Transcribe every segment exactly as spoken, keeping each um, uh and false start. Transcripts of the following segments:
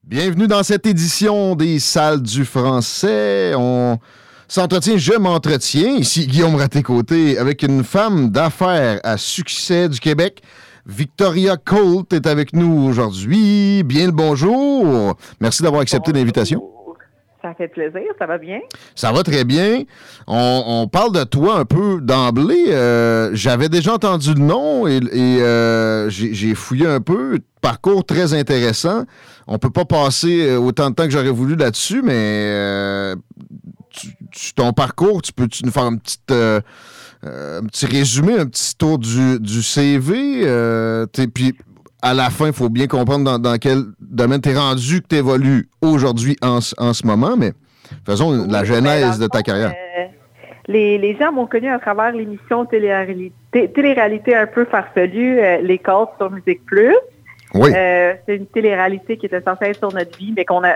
Bienvenue dans cette édition des Salles du français. On s'entretient, je m'entretiens. Ici Guillaume Raté-Côté avec une femme d'affaires à succès du Québec. Victoria Colt est avec nous aujourd'hui. Bien le bonjour. Merci d'avoir accepté Bonjour. l'invitation. Ça fait plaisir, ça va bien? Ça va très bien. On, on parle de toi un peu d'emblée. Euh, j'avais déjà entendu le nom et, et euh, j'ai, j'ai fouillé un peu. Parcours très intéressant. On peut pas passer autant de temps que j'aurais voulu là-dessus, mais euh, tu, tu, ton parcours, tu peux-tu nous faire un petit, euh, un petit résumé, un petit tour du, du C V? Euh, puis à la fin, il faut bien comprendre dans, dans quel domaine tu es rendu, que tu évolues aujourd'hui en, en ce moment, mais faisons oui, la genèse de ta carrière. Euh, les, les gens m'ont connu à travers l'émission télé-réalité, télé-réalité un peu farfelue, euh, Les Côtes sur Musique Plus. Oui. Euh, c'est une télé-réalité qui était censée être sur notre vie, mais qu'on a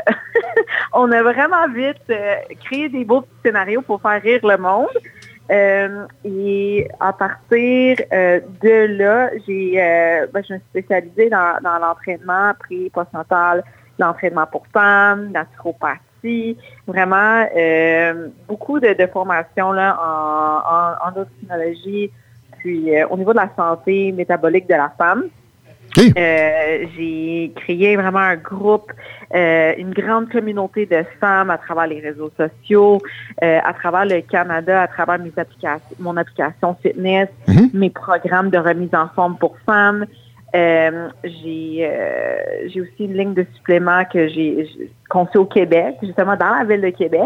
on a vraiment vite euh, créé des beaux petits scénarios pour faire rire le monde. Euh, et à partir euh, de là, j'ai euh, ben, je me suis spécialisée dans, dans l'entraînement pré- postnatal, l'entraînement pour femmes, naturopathie, vraiment euh, beaucoup de, de formations là, en, en, en endocrinologie, puis euh, au niveau de la santé métabolique de la femme. Okay. Euh, j'ai créé vraiment un groupe, euh, une grande communauté de femmes à travers les réseaux sociaux, euh, à travers le Canada, à travers mes applications, mon application fitness, mm-hmm. mes programmes de remise en forme pour femmes. Euh, j'ai, euh, j'ai aussi une ligne de suppléments que j'ai, j'ai conçue au Québec, justement dans la ville de Québec.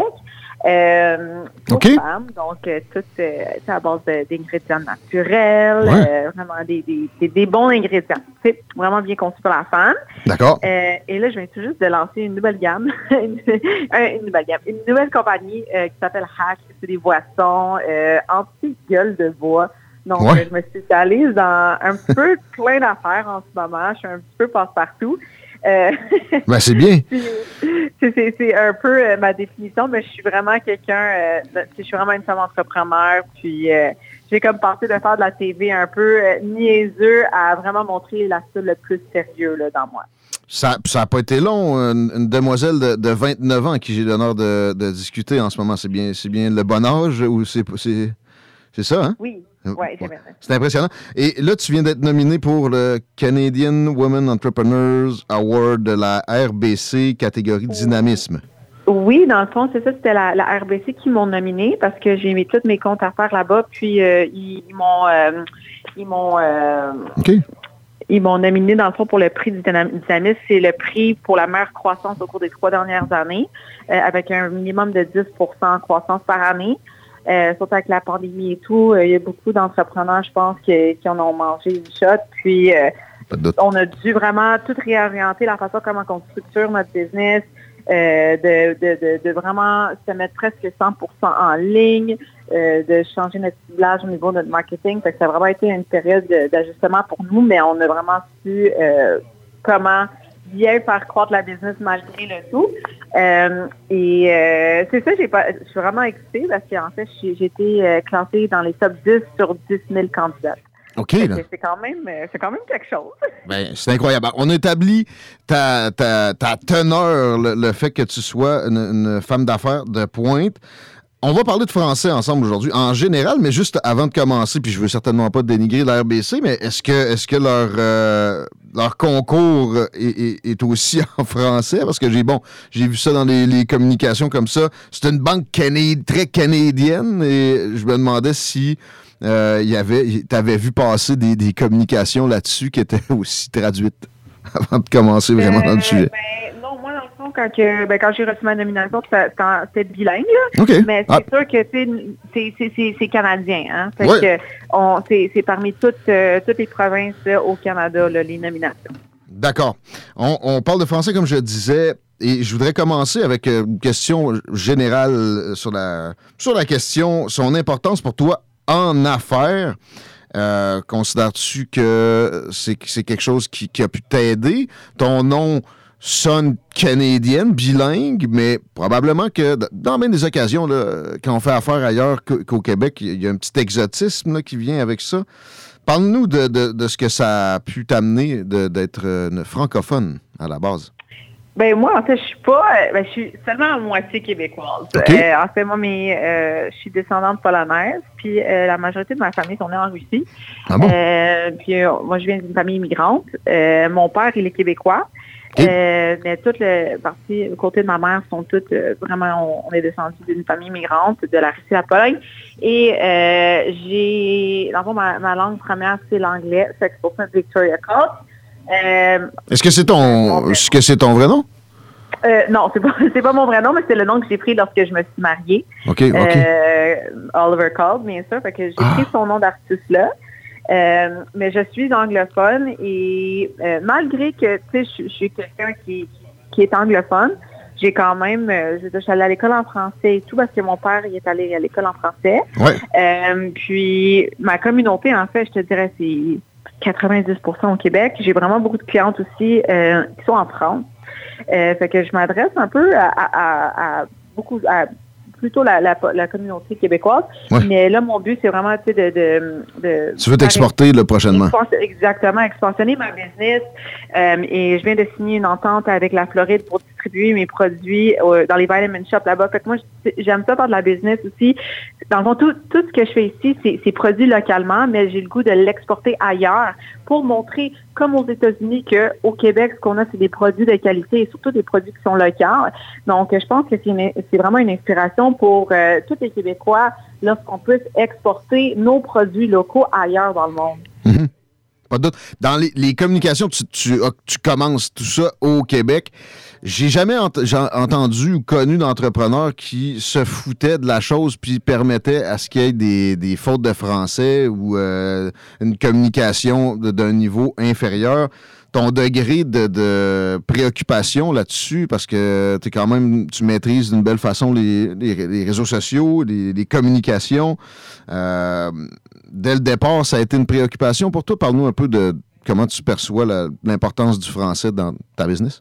Euh, pour okay. femmes, donc euh, tout euh, à base de, d'ingrédients naturels, ouais. euh, vraiment des, des, des, des bons ingrédients, c'est vraiment bien conçu pour la femme. D'accord. Euh, et là, je viens tout juste de lancer une nouvelle gamme, une, une nouvelle gamme, une nouvelle compagnie euh, qui s'appelle Hack, c'est des boissons euh, anti-gueule de bois. Donc, ouais. euh, je me spécialise dans un petit peu plein d'affaires en ce moment. Je suis un petit peu passe-partout. Euh, ben, c'est bien. c'est, c'est, c'est un peu euh, ma définition, mais je suis vraiment quelqu'un, euh, je suis vraiment une femme entrepreneur, puis euh, j'ai comme passé de faire de la T V un peu euh, niaiseux à vraiment montrer l'aspect le plus sérieux là, dans moi. Ça n'a pas été long, une, une demoiselle de, de vingt-neuf ans à qui j'ai l'honneur de, de discuter en ce moment, c'est bien, c'est bien le bon âge ou c'est, c'est, c'est ça, hein? Oui. Ouais, c'est, c'est impressionnant. Et là, tu viens d'être nominé pour le Canadian Women Entrepreneurs Award de la R B C catégorie dynamisme. Oui, dans le fond, c'est ça, c'était la, la R B C qui m'ont nominé parce que j'ai mis tous mes comptes à faire là-bas, puis euh, ils, ils m'ont euh, ils m'ont euh, okay. ils m'ont nominé dans le fond pour le prix du dynamisme. C'est le prix pour la meilleure croissance au cours des trois dernières années, euh, avec un minimum de dix pour cent de croissance par année. Euh, surtout avec la pandémie et tout, il euh, y a beaucoup d'entrepreneurs, je pense, qui, qui en ont mangé une shot. Puis, euh, on a dû vraiment tout réorienter la façon comment on structure notre business, euh, de, de, de, de vraiment se mettre presque cent pour cent en ligne, euh, de changer notre ciblage au niveau de notre marketing. Fait que ça a vraiment été une période d'ajustement pour nous, mais on a vraiment su euh, comment bien faire croître la business malgré le tout. Euh, et euh, c'est ça, j'ai pas, je suis vraiment excitée parce qu'en fait, j'ai, j'ai été euh, classée dans les top dix sur dix mille candidates. OK. Là. C'est quand même, c'est quand même quelque chose. Ben, c'est incroyable. On établit ta, ta, ta teneur, le, le fait que tu sois une, une femme d'affaires de pointe. On va parler de français ensemble aujourd'hui, en général, mais juste avant de commencer, puis je veux certainement pas dénigrer la R B C, mais est-ce que est-ce que leur euh, leur concours est, est, est aussi en français? Parce que j'ai bon, j'ai vu ça dans les, les communications comme ça. C'est une banque cana- très canadienne et je me demandais si euh, y avait, t'avais vu passer des, des communications là-dessus qui étaient aussi traduites avant de commencer vraiment euh, dans le sujet. Ben, non, moi, dans le fond, quand, que, ben, quand j'ai reçu ma nomination, c'était, c'était bilingue, là. Okay. Mais c'est ah. sûr que c'est, c'est, c'est, c'est canadien. Hein? Fait ouais. que on, c'est, c'est parmi toutes, euh, toutes les provinces là, au Canada, là, les nominations. D'accord. On, on parle de français, comme je disais, et je voudrais commencer avec une question générale sur la, sur la question, son importance pour toi en affaires. Euh, considères-tu que c'est, c'est quelque chose qui, qui a pu t'aider? Ton nom sonne canadienne, bilingue, mais probablement que dans bien des occasions, là, quand on fait affaire ailleurs qu'au Québec, il y a un petit exotisme là, qui vient avec ça. Parle-nous de, de, de ce que ça a pu t'amener de, d'être une francophone à la base. Ben moi, en fait, je suis pas, euh, ben, je suis seulement à moitié québécoise. Okay. Euh, en fait, moi, mes, euh, je suis descendante polonaise, puis euh, la majorité de ma famille sont nés en Russie. Ah bon? Euh, puis euh, moi, je viens d'une famille immigrante. Euh, mon père, il est québécois. Okay. Euh, mais toute le partie, le côté de ma mère sont toutes euh, vraiment, on, on est descendu d'une famille immigrante de la Russie à la Pologne. Et euh, j'ai, dans le fond, ma, ma langue première, c'est l'anglais. C'est pour ça Victoria Court. Euh, Est-ce que c'est ton, est-ce que c'est ton vrai nom? Euh, non, c'est pas, c'est pas mon vrai nom, mais c'est le nom que j'ai pris lorsque je me suis mariée. OK, OK. Euh, Oliver Cobb, bien sûr. Fait que j'ai Ah. pris son nom d'artiste-là. Euh, mais je suis anglophone et euh, malgré que, tu sais, je, je suis quelqu'un qui, qui est anglophone, j'ai quand même, euh, je, je suis allée à l'école en français et tout parce que mon père, il est allé à l'école en français. Ouais. Euh, puis, ma communauté, en fait, je te dirais, c'est quatre-vingt-dix pour cent au Québec. J'ai vraiment beaucoup de clientes aussi euh, qui sont en France. Euh, fait que je m'adresse un peu à, à, à, à beaucoup, à plutôt la, la, la communauté québécoise. Ouais. Mais là, mon but, c'est vraiment, tu sais, de, de, de... Tu veux t'exporter là, prochainement? Expans- exactement, expansionner ma business. Euh, et je viens de signer une entente avec la Floride pour distribuer mes produits euh, dans les vitamin shops là-bas. Fait que moi, j'aime ça faire de la business aussi. Dans le fond, tout, tout ce que je fais ici, c'est, c'est produit localement, mais j'ai le goût de l'exporter ailleurs pour montrer, comme aux États-Unis, qu'au Québec, ce qu'on a, c'est des produits de qualité et surtout des produits qui sont locaux. Donc, je pense que c'est, une, c'est vraiment une inspiration pour euh, tous les Québécois lorsqu'on puisse exporter nos produits locaux ailleurs dans le monde. Mm-hmm. Pas de doute. Dans les, les communications, tu, tu, tu commences tout ça au Québec. J'ai jamais ent- j'ai entendu ou connu d'entrepreneurs qui se foutaient de la chose puis permettaient à ce qu'il y ait des, des fautes de français ou euh, une communication de, d'un niveau inférieur. Ton degré de, de préoccupation là-dessus, parce que t'es quand même, tu maîtrises d'une belle façon les, les, les réseaux sociaux, les, les communications. Euh, dès le départ, ça a été une préoccupation pour toi. Parle-nous un peu de comment tu perçois la, l'importance du français dans ta business.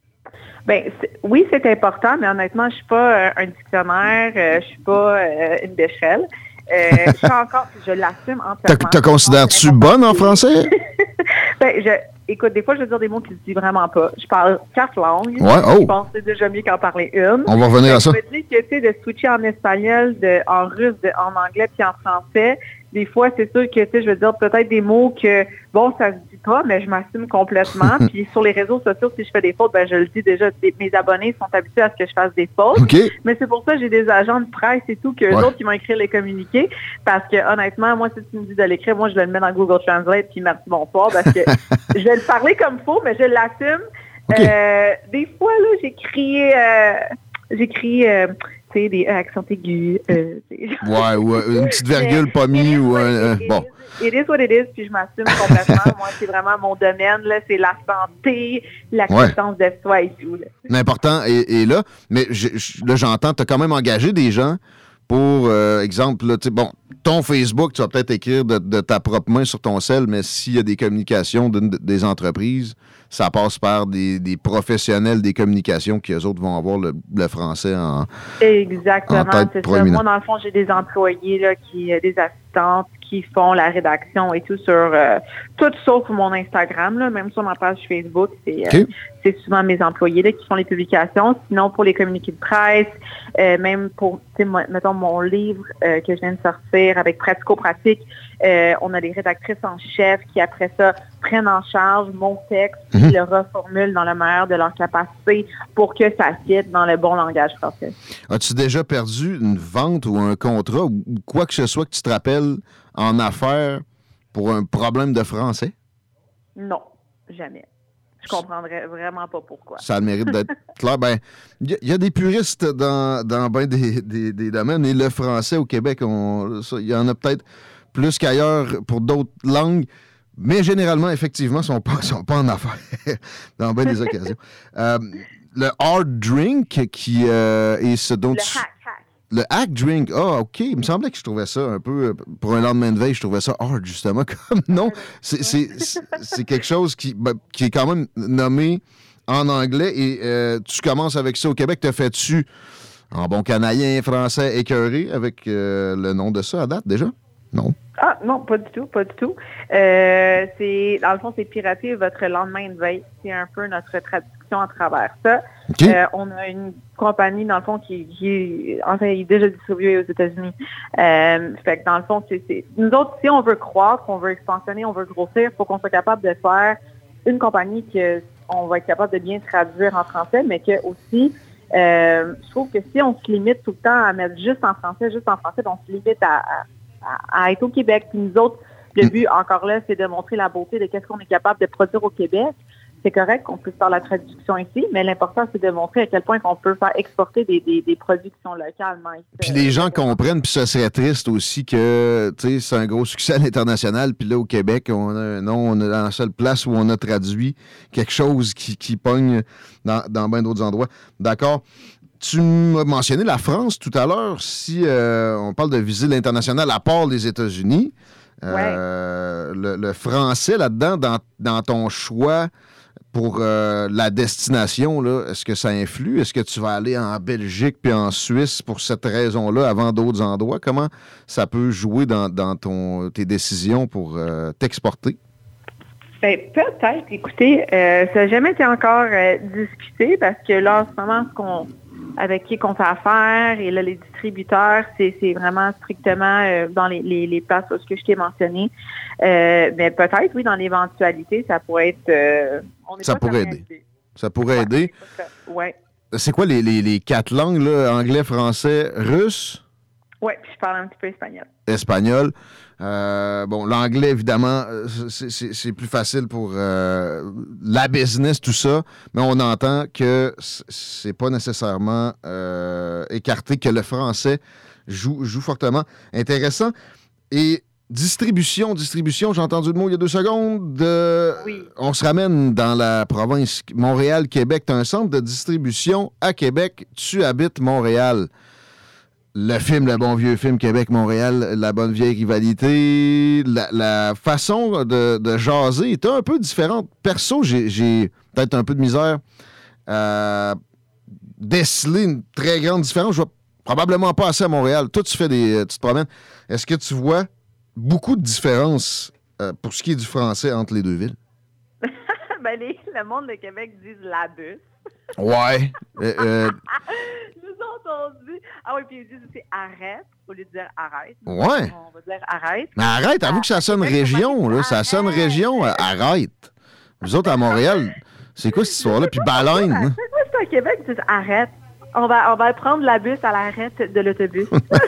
Ben oui, c'est important, mais honnêtement, je suis pas euh, un dictionnaire, euh, je suis pas euh, une bécherelle. Euh, je suis encore, je l'assume entièrement. Te considères-tu bonne en français? ben, je, écoute, des fois, je vais dire des mots qui se disent vraiment pas. Je parle quatre langues. Ouais, oh. Je pense que c'est déjà mieux qu'en parler une. On va revenir à ça. Je me dis que, tu sais, de switcher en espagnol, de, en russe, de, en anglais, puis en français, des fois, c'est sûr que, tu sais, je veux dire peut-être des mots que, bon, ça se dit pas, mais je m'assume complètement. Puis sur les réseaux sociaux, si je fais des fautes, ben je le dis déjà, mes abonnés sont habitués à ce que je fasse des fautes. Okay. Mais c'est pour ça que j'ai des agents de presse et tout, qu'eux ouais. autres qui vont écrire les communiqués. Parce que, honnêtement, moi, si tu me dis de l'écrire, moi, je vais le mettre dans Google Translate, puis merci, bonsoir, parce que je vais le parler comme faux, mais je l'assume. Okay. Euh, des fois, là, j'ai crié, euh, j'ai crié, euh, tu sais, des accents aigus. Euh, ouais, ou une petite virgule pas mise, ou un... It bon. Is, it is what it is, puis je m'assume complètement. Moi, c'est vraiment mon domaine, là, c'est la santé, l'acceptance ouais. de soi et tout. Là. L'important est, est là, mais je, je, là, j'entends, tu as quand même engagé des gens pour, euh, exemple, là, bon, ton Facebook, tu vas peut-être écrire de, de ta propre main sur ton cell, mais s'il y a des communications de, de, des entreprises, ça passe par des, des professionnels des communications qui, eux autres, vont avoir le, le français en Exactement, en tête c'est proéminent. ça. Moi, dans le fond, j'ai des employés, là, qui, des assistantes qui font la rédaction et tout sur euh, tout sauf mon Instagram, là, même sur ma page Facebook, c'est, okay. euh, c'est souvent mes employés là, qui font les publications. Sinon, pour les communiqués de presse, euh, même pour, tu sais, mettons, mon livre euh, que je viens de sortir avec Pratico-Pratique, euh, on a des rédactrices en chef qui, après ça, prennent en charge mon texte et mm-hmm. le reformulent dans le meilleur de leur capacité pour que ça fitte dans le bon langage français. As-tu déjà perdu une vente ou un contrat ou quoi que ce soit que tu te rappelles en affaires pour un problème de français? Non, jamais. Je comprendrais vraiment pas pourquoi. Ça a le mérite d'être clair. Ben, il y, y a des puristes dans, dans bien des, des, des domaines. Et le français au Québec, il y en a peut-être plus qu'ailleurs pour d'autres langues. Mais généralement, effectivement, ils ne sont pas, sont pas en affaires dans bien des occasions. Euh, le hard drink qui euh, est ce dont le tu... hack, hack. Le hack drink, ah, oh, OK. Il me semblait que je trouvais ça un peu, pour un lendemain de veille, je trouvais ça hard, justement. Comme non, c'est, c'est, c'est quelque chose qui, ben, qui est quand même nommé en anglais et euh, tu commences avec ça au Québec. Te fais-tu, en bon canadien français, écœuré avec euh, le nom de ça à date déjà? Non. Ah, non, pas du tout, pas du tout. Euh, c'est, dans le fond, c'est pirater votre lendemain de veille. C'est un peu notre traduction traduction à travers ça. Okay. Euh, on a une compagnie, dans le fond, qui, qui est, enfin, il est déjà distribué aux États-Unis. Euh, fait que dans le fond, c'est, c'est, nous autres, si on veut croître, on veut expansionner, on veut grossir, il faut qu'on soit capable de faire une compagnie que on va être capable de bien traduire en français, mais que aussi, euh, je trouve que si on se limite tout le temps à mettre juste en français, juste en français, on se limite à, à, à être au Québec. Puis nous autres, le but, encore là, c'est de montrer la beauté de qu'est-ce qu'on est capable de produire au Québec. C'est correct qu'on puisse faire la traduction ici, mais l'important, c'est de montrer à quel point qu'on peut faire exporter des, des, des produits qui sont localement ici. Puis les gens comprennent, puis ça serait triste aussi que, tu sais, c'est un gros succès à l'international, puis là, au Québec, on a, non, on est dans la seule place où on a traduit quelque chose qui, qui pogne dans, dans bien d'autres endroits. D'accord. Tu m'as mentionné la France tout à l'heure. Si euh, on parle de viser l'international à part les États-Unis, euh, ouais. le, le français là-dedans, dans, dans ton choix pour euh, la destination, là, est-ce que ça influe? Est-ce que tu vas aller en Belgique puis en Suisse pour cette raison-là avant d'autres endroits? Comment ça peut jouer dans, dans ton, tes décisions pour euh, t'exporter? Bien, peut-être. Écoutez, euh, ça n'a jamais été encore euh, discuté parce que là, en ce moment, ce qu'on, avec qui qu'on fait affaire et là, les distributeurs, c'est, c'est vraiment strictement euh, dans les, les, les places où ce que je t'ai mentionné. Euh, mais peut-être, oui, dans l'éventualité, ça pourrait être... Euh, on est ça pas pourrait aider. Ça pourrait ouais, aider. Oui. C'est quoi les, les, les quatre langues, là? Anglais, français, russe? Oui, puis je parle un petit peu espagnol. Espagnol. Euh, bon, l'anglais, évidemment, c'est, c'est, c'est plus facile pour euh, la business, tout ça, mais on entend que c'est pas nécessairement euh, écarté que le français joue, joue fortement. Intéressant. Et distribution, distribution, j'ai entendu le mot il y a deux secondes. De, oui. On se ramène dans la province Montréal-Québec. Tu as un centre de distribution à Québec. Tu habites Montréal. Le film, le bon vieux film Québec-Montréal, la bonne vieille rivalité, la, la façon de, de jaser est un peu différente. Perso, j'ai, j'ai peut-être un peu de misère à déceler une très grande différence. Je vois probablement pas assez à Montréal. Toi, tu fais des, tu te promènes. Est-ce que tu vois beaucoup de différences euh, pour ce qui est du français entre les deux villes? ben, les, le monde de Québec dit la bus. Ouais. Euh, euh... Nous autres, on dit... Ah oui, puis ils disent aussi arrête, au lieu de dire arrête. Ouais. On va dire arrête. Mais arrête, avoue que ça sonne région, là. Ça sonne région, euh, arrête. Vous autres, à Montréal, c'est quoi cette histoire-là? Puis baleine. Hein? C'est quoi, c'est à Québec, ils disent arrête. On va, on va prendre la bus à l'arrête de l'autobus.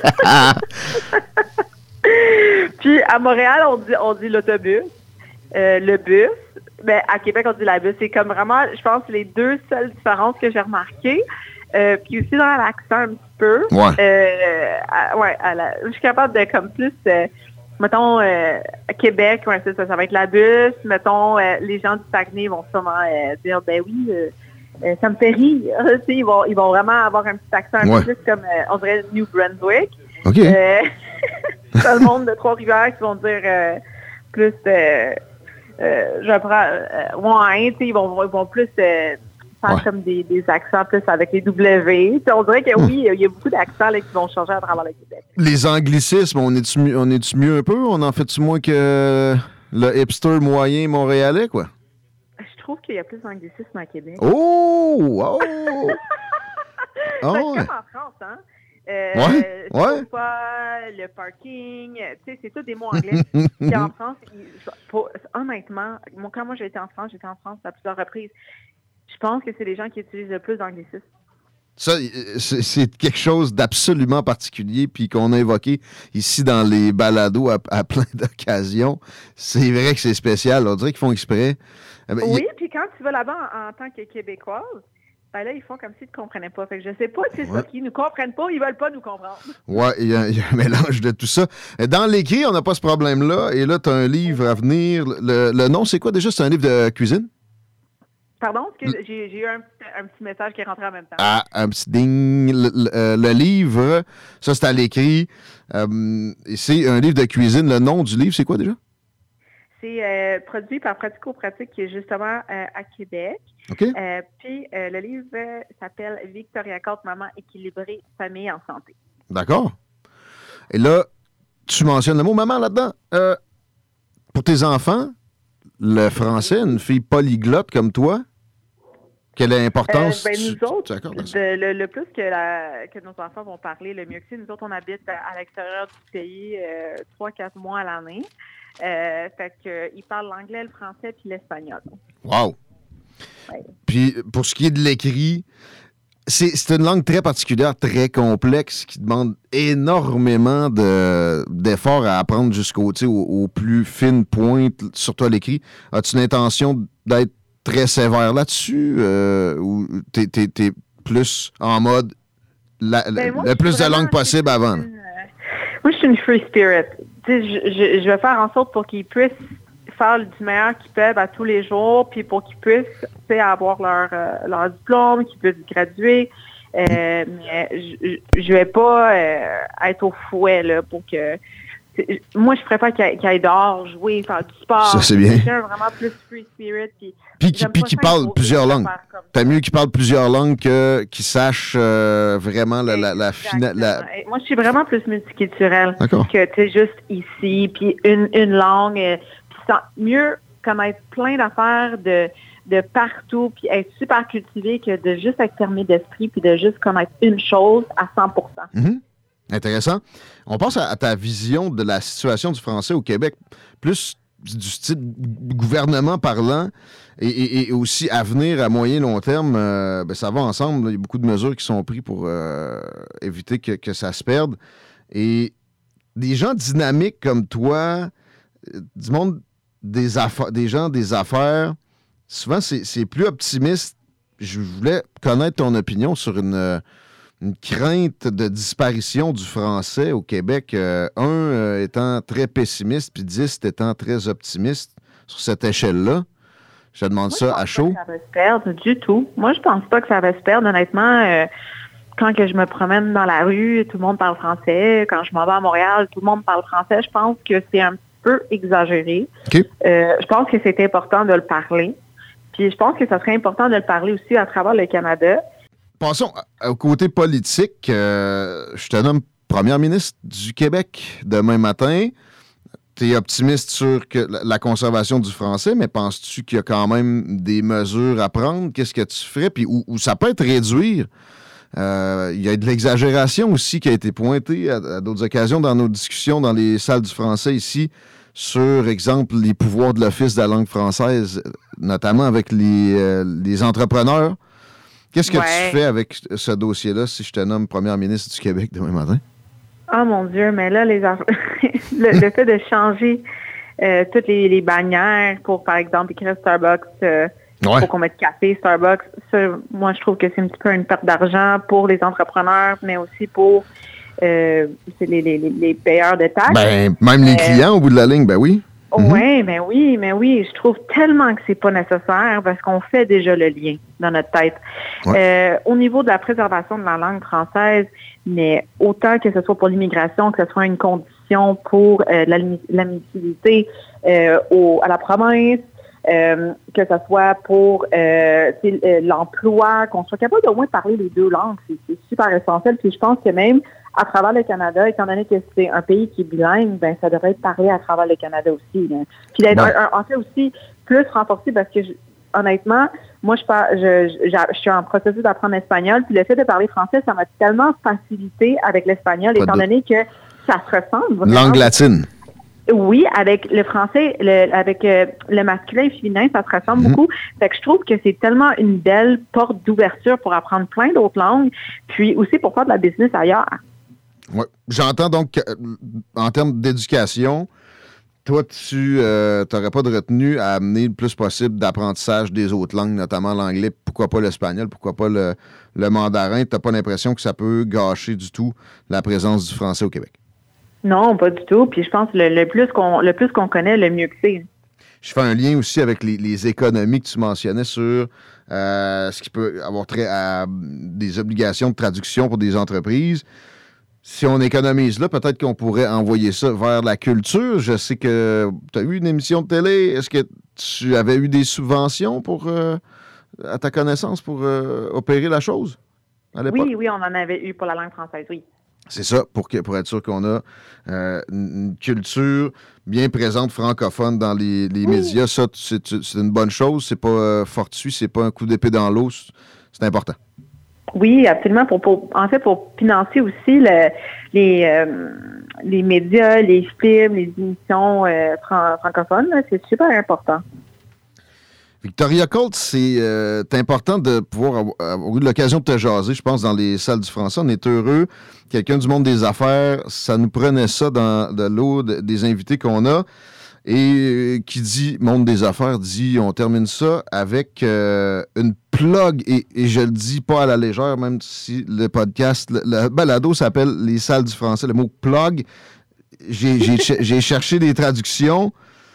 Puis à Montréal, on dit, on dit l'autobus, euh, le bus. Ben, à Québec, on dit la bus. C'est comme vraiment, je pense, les deux seules différences que j'ai remarquées. Euh, puis aussi dans l'accent un petit peu. Ouais. Euh, à, ouais à la, je suis capable de, comme plus, euh, mettons, euh, à Québec, ouais, c'est ça, ça va être la bus. Mettons, euh, les gens du Saguenay vont sûrement euh, dire, ben oui, euh, euh, ça me fait rire. ils, vont, ils vont vraiment avoir un petit accent un ouais. peu plus comme, euh, on dirait New Brunswick. OK. Euh, dans le monde de Trois-Rivières qui vont dire euh, plus... Euh, Euh, je prends euh, ouais, tu sais, ils vont, ils vont plus euh, faire ouais. comme des, des accents plus avec les W. T'sais, on dirait que hum. oui, il y a beaucoup d'accents là, qui vont changer à travers le Québec. Les anglicismes, on est-tu mieux, on est-tu mieux un peu? On en fait-tu moins que le hipster moyen montréalais, quoi? Je trouve qu'il y a plus d'anglicisme à Québec. Oh! Oh! C'est oh, ouais. comme en France, hein? Euh, ouais, ouais. Pas, le parking, tu sais, c'est tous des mots anglais. Puis en France, il, pour, honnêtement, moi, quand moi j'ai été en France, j'étais en France à plusieurs reprises. Je pense que c'est les gens qui utilisent le plus d'anglicisme. Ça, c'est, c'est quelque chose d'absolument particulier, puis qu'on a évoqué ici dans les balados à, à plein d'occasions. C'est vrai que c'est spécial. On dirait qu'ils font exprès. Oui, puis quand tu vas là-bas en, en tant que Québécoise, ben là, ils font comme s'ils ne comprenaient pas. Fait que je sais pas si c'est ouais. ça qu'ils ne comprennent pas, ils veulent pas nous comprendre. Oui, il y, y a un mélange de tout ça. Dans l'écrit, on n'a pas ce problème-là. Et là, tu as un livre à venir. Le, le nom, c'est quoi déjà? C'est un livre de cuisine? Pardon? Parce que j'ai, j'ai eu un, un petit message qui est rentré en même temps. Ah, un petit ding. Le, le, le livre, ça, c'est à l'écrit. Euh, c'est un livre de cuisine. Le nom du livre, c'est quoi déjà? C'est euh, produit par Pratico-Pratique, qui est justement euh, à Québec. Okay. Euh, puis, euh, le livre euh, s'appelle « Victoria Côte, maman équilibrée, famille en santé ». D'accord. Et là, tu mentionnes le mot « maman » là-dedans. Euh, pour tes enfants, le français, une fille polyglotte comme toi? Quelle est l'importance? Euh, ben, tu, nous autres, tu de, le, le plus que, la, que nos enfants vont parler, le mieux que c'est. Nous autres, on habite à, à l'extérieur du pays euh, trois, quatre mois à l'année. Euh, fait qu'ils parlent l'anglais, le français puis l'espagnol. Wow! Ouais. Puis, pour ce qui est de l'écrit, c'est, c'est une langue très particulière, très complexe, qui demande énormément de, d'efforts à apprendre jusqu'aux aux, aux plus fines pointes, surtout à l'écrit. As-tu l'intention d'être très sévère là-dessus euh, ou t'es, t'es, t'es plus en mode la, Ben, moi, le plus de langue possible avant? Une, euh, moi, je suis une free spirit. Je, je, je vais faire en sorte pour qu'ils puissent faire du meilleur qu'ils peuvent à tous les jours, puis pour qu'ils puissent avoir leur, euh, leur diplôme, qu'ils puissent graduer. Euh, mais je, je vais pas euh, être au fouet là, pour que... Moi, je préfère qu'il y ait dehors, jouer, faire du sport. Ça, c'est bien. Quelqu'un vraiment plus free spirit. Puis, puis qui, puis qui parle plusieurs langues. T'as mieux qu'il parle plusieurs langues que qu'il sache euh, vraiment la, la, la finale. La... Moi, je suis vraiment plus multiculturelle D'accord. que, tu sais, juste ici, puis une, une langue. Euh, puis sans, mieux connaître plein d'affaires de, de partout, puis être super cultivé que de juste être fermé d'esprit, puis de juste connaître une chose à cent pour cent. Mm-hmm. Intéressant. On passe à, à ta vision de la situation du français au Québec, plus du style gouvernement parlant et, et, et aussi avenir à moyen long terme. Euh, ben ça va ensemble. Là. Il y a beaucoup de mesures qui sont prises pour euh, éviter que, que ça se perde. Et des gens dynamiques comme toi, du monde des affaires, des gens des affaires, souvent c'est, c'est plus optimiste. Je voulais connaître ton opinion sur une... une crainte de disparition du français au Québec, euh, un euh, étant très pessimiste, puis dix étant très optimiste sur cette échelle-là. Je demande Moi, ça à chaud. Je pense pas que ça va se perdre du tout. Moi, je pense pas que ça va se perdre. Honnêtement, euh, quand que je me promène dans la rue, tout le monde parle français. Quand je m'en vais à Montréal, tout le monde parle français. Je pense que c'est un peu exagéré. Okay. Euh, je pense que c'est important de le parler. Puis je pense que ça serait important de le parler aussi à travers le Canada. Passons au côté politique. Euh, je te nomme première ministre du Québec demain matin. Tu es optimiste sur que la conservation du français, mais penses-tu qu'il y a quand même des mesures à prendre? Qu'est-ce que tu ferais? Puis où, où ça peut être réduire? Euh, il y a de l'exagération aussi qui a été pointée à, à d'autres occasions dans nos discussions dans les salles du français ici sur, exemple, les pouvoirs de l'Office de la langue française, notamment avec les, euh, les entrepreneurs. Qu'est-ce que ouais. tu fais avec ce dossier-là si je te nomme première ministre du Québec demain matin? Ah, oh, mon Dieu, mais là, les le, le fait de changer euh, toutes les, les bannières pour, par exemple, écrire Starbucks, euh, ouais. pour qu'on mette café Starbucks, ça, moi, je trouve que c'est un petit peu une perte d'argent pour les entrepreneurs, mais aussi pour euh, les, les, les payeurs de taxes. Ben, même les euh, clients au bout de la ligne, ben oui. Mm-hmm. Oui, mais oui, mais oui, je trouve tellement que c'est pas nécessaire parce qu'on fait déjà le lien dans notre tête. Ouais. Euh, au niveau de la préservation de la langue française, mais autant que ce soit pour l'immigration, que ce soit une condition pour euh, l'admissibilité euh, au, à la province, euh, que ce soit pour euh, l'emploi, qu'on soit capable d'au moins parler les deux langues, c'est, c'est super essentiel. Puis je pense que même à travers le Canada, étant donné que c'est un pays qui est bilingue, ben ça devrait être parlé à travers le Canada aussi. Là. Puis d'être ouais. un, un, en fait aussi plus renforcé parce que je, honnêtement, moi je, parle, je, je, je suis en processus d'apprendre l'espagnol, puis le fait de parler français, ça m'a tellement facilité avec l'espagnol, Pas étant de... donné que ça se ressemble vraiment. Langue latine. Oui, avec le français, le, avec euh, le masculin et le féminin, ça se ressemble mm-hmm. beaucoup. Fait que je trouve que c'est tellement une belle porte d'ouverture pour apprendre plein d'autres langues, puis aussi pour faire de la business ailleurs. Oui. J'entends donc, euh, en termes d'éducation, toi, tu n'aurais euh, pas de retenue à amener le plus possible d'apprentissage des autres langues, notamment l'anglais, pourquoi pas l'espagnol, pourquoi pas le, le mandarin. Tu n'as pas l'impression que ça peut gâcher du tout la présence du français au Québec? Non, pas du tout. Puis je pense que le, le, plus qu'on, le plus qu'on connaît, le mieux que c'est. Je fais un lien aussi avec les, les économies que tu mentionnais sur euh, ce qui peut avoir trait à des obligations de traduction pour des entreprises. Si on économise là, peut-être qu'on pourrait envoyer ça vers la culture. Je sais que tu as eu une émission de télé. Est-ce que tu avais eu des subventions pour, euh, à ta connaissance pour euh, opérer la chose à l'époque? Oui, oui, on en avait eu pour la langue française, oui. C'est ça, pour, que, pour être sûr qu'on a euh, une culture bien présente francophone dans les, les oui. médias. Ça, c'est, c'est une bonne chose. C'est pas euh, fortuit, c'est pas un coup d'épée dans l'eau. C'est important. Oui, absolument. Pour, pour, en fait, pour financer aussi le, les, euh, les médias, les films, les émissions euh, fran- francophones, là, c'est super important. Victoria Colt, c'est euh, important de pouvoir avoir, avoir eu l'occasion de te jaser, je pense, dans les salles du français. On est heureux. Quelqu'un du monde des affaires, ça nous prenait ça dans de l'eau de, des invités qu'on a. Et qui dit monde des affaires dit, on termine ça avec euh, une plug, et, et je le dis pas à la légère, même si le podcast, le, le balado s'appelle Les salles du français. Le mot plug, j'ai, j'ai, j'ai cherché des traductions.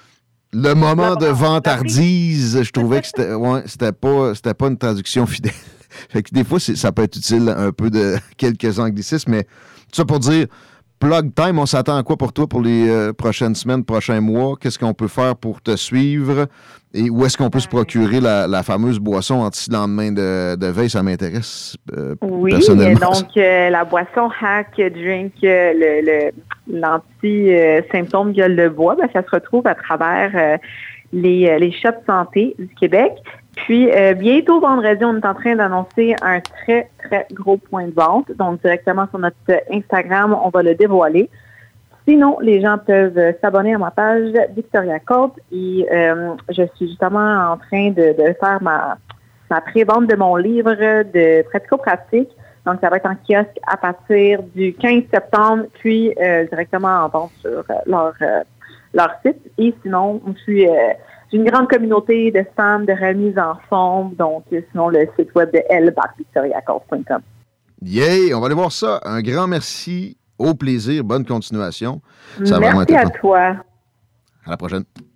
Le moment de vantardise, je trouvais que c'était, ouais, c'était pas, c'était pas une traduction fidèle. Fait que des fois, c'est, ça peut être utile un peu de quelques anglicismes, mais tout ça pour dire, plug time, on s'attend à quoi pour toi pour les euh, prochaines semaines, prochains mois? Qu'est-ce qu'on peut faire pour te suivre? Et où est-ce qu'on peut se procurer la, la fameuse boisson anti-lendemain de, de veille? Ça m'intéresse euh, oui, personnellement. Donc, euh, la boisson Hack Drink, euh, le, le, l'anti-symptôme gueule de bois, ben, ça se retrouve à travers euh, les, les shops santé du Québec. Puis, euh, bientôt, vendredi, on est en train d'annoncer un très, très gros point de vente. Donc, directement sur notre Instagram, on va le dévoiler. Sinon, les gens peuvent s'abonner à ma page Victoria Colt et euh, je suis justement en train de, de faire ma, ma pré-vente de mon livre de pratico-pratique. Donc, ça va être en kiosque à partir du quinze septembre, puis euh, directement en vente sur leur, euh, leur site. Et sinon, je suis... Euh, J'ai une grande communauté de femmes de remise en forme, donc sinon le site web de elle barre victoria colt point com. Yay! On va aller voir ça. Un grand merci. Au plaisir. Bonne continuation. Ça merci à toi. À la prochaine.